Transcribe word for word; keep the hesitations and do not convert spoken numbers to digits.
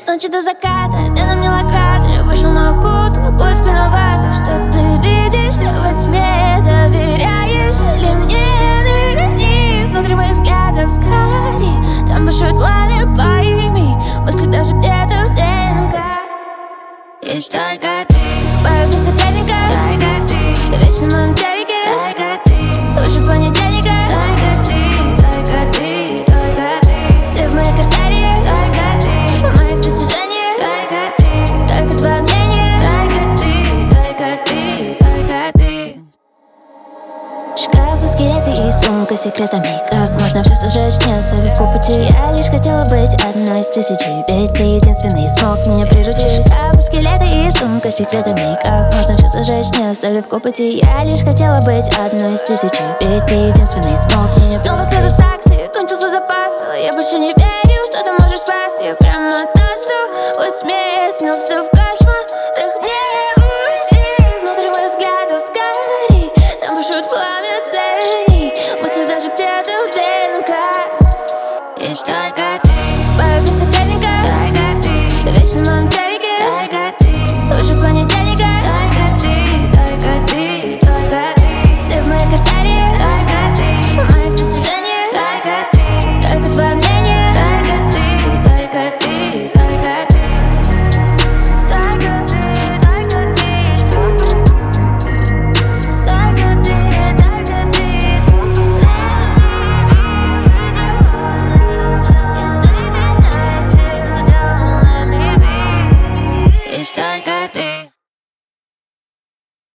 ночи до заката, ты на мне локатор. Вышел на охоту, но поиск виновата. Что ты видишь во тьме, доверяешь ли мне? Нырни внутри моих взглядов скорей. Там бушует пламя, пойми, мысли даже где-то в ДНК. Есть только ты, бою без соперника. Только ты, вечно в моем телеке. Только ты, лучше понедельника. Только ты, только ты, только ты. Ты в моих артериях. Только ты, в моих достижениях. Только ты, только твое мнение. Только ты, только ты, только ты. Шкаф, скелеты и сумка с секретами. Как можно все сжечь, не оставив по пути? Я лишь хотела быть одной из тысячи, ведь ты единственный смог меня приручить. Шкаф, скелеты и сумка с секретами. Как можно все сжечь, не оставив по пути? Я лишь хотела быть одной из тысячи, ведь ты единственный смог меня приручить. Снова слезу в такси, кончился запас. Я больше не верю, что ты можешь спасти. Прямо то, что во тьме снился